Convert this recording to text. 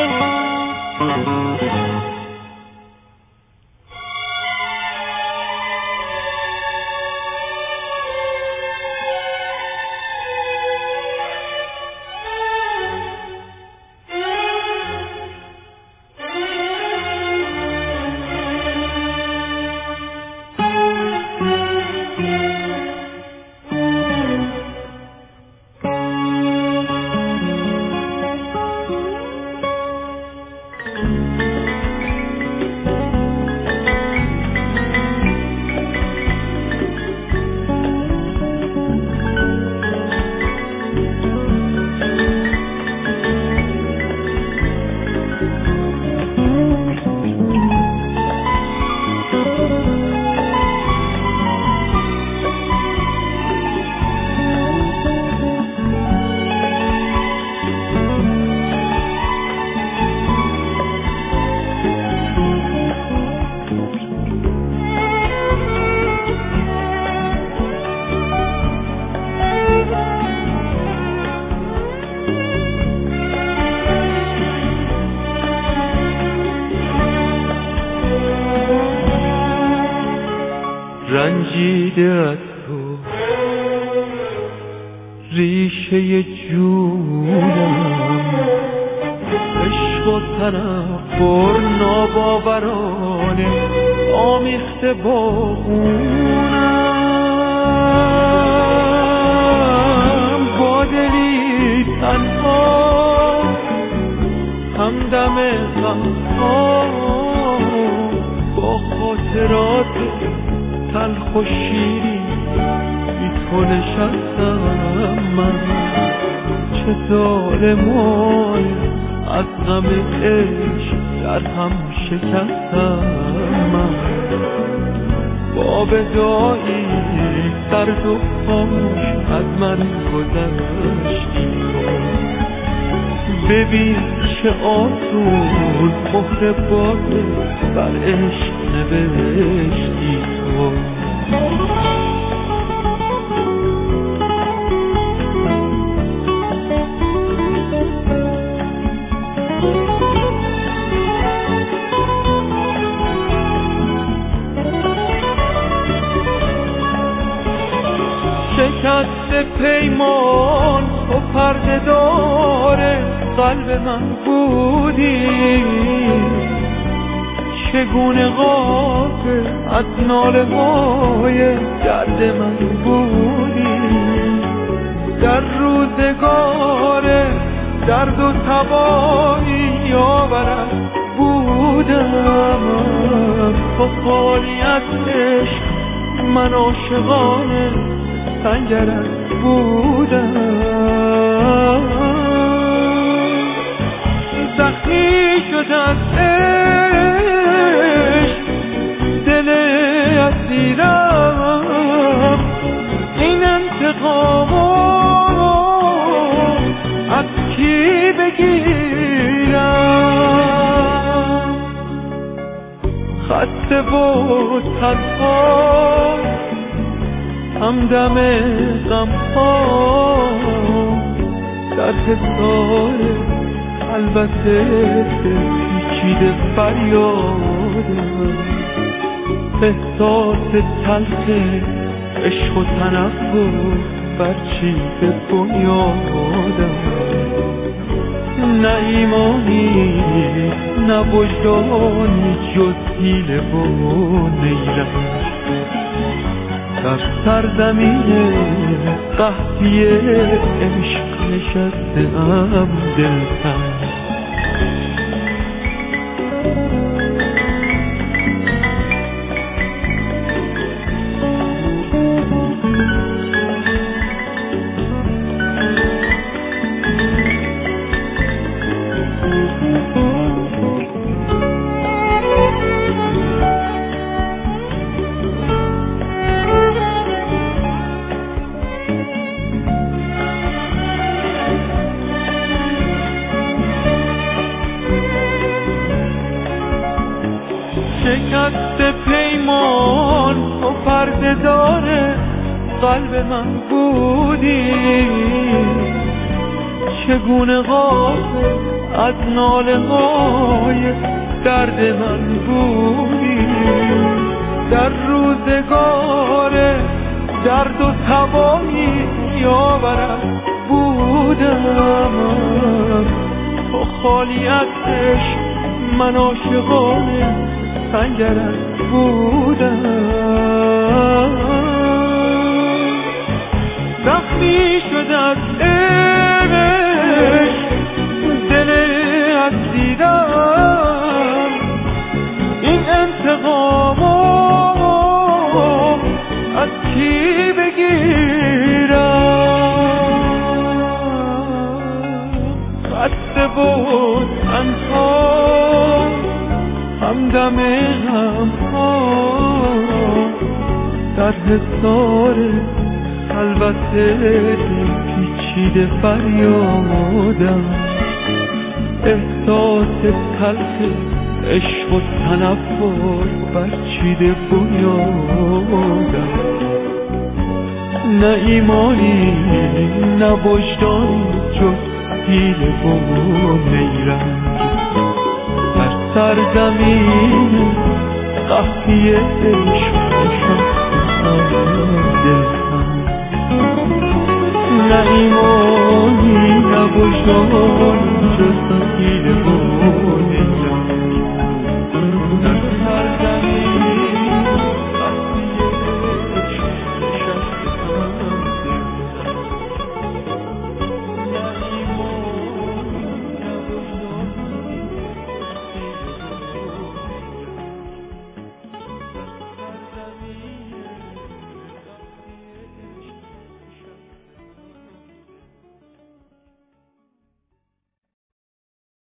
رنجیده از تو ریشه جونم، عشق و تنفر ناباورانه آمیخته با خونم. با دلی تنها همدم غمها، با خاطرات تلخ و شیری بی تو نشستم من. چه ظالمانه از غم عشق در هم شکستم من. با وداعی سرد و خاموش از من گذشتی تو. ببین چه آسون مهر باده بر عشق نوشتی تو. شکست پیمان تو پرده داره قلب من بودی. چگونه غافل از ناله های درد من بودی. در روزگار درد و تباهی آورم بودم. تو خالی از عشق من عاشقانه سنگرت بودم. زخمی شد از عشق دل اسیرم. این انتقامو از کی بگیرم؟ خسته و تنها همدم غمها در حصار البته پیچیده فریادم. احساس تلخ عشق و تنفر برچیده بنیادم. نه ایمانی نه وجدانی جز حیله و نیرنگ. در سرزمین قحطی عشق نشسته‌ام دلتنگ. شکست پیمان تو پرده داره قلب من بودی. چگونه غافل از ناله های درد من بودی. در روزگار درد و تبایی یاورم بودم، تو خالی از عشق من عاشقانه سنگرت بودم. زخمی شده از عشق دل از دیدم، این انتقامو از کی بگیرم؟ خسته بود تنها همدم همها در حصار خلوت پیچیده فریادم. احساس تلخ عشق و تنفر برچیده بنیادم. نه ایمانی نه وجدانی جز حیله و نیرنگ، در سرزمین قحطی عشق نه ایمانی نه وجدانی جز حیله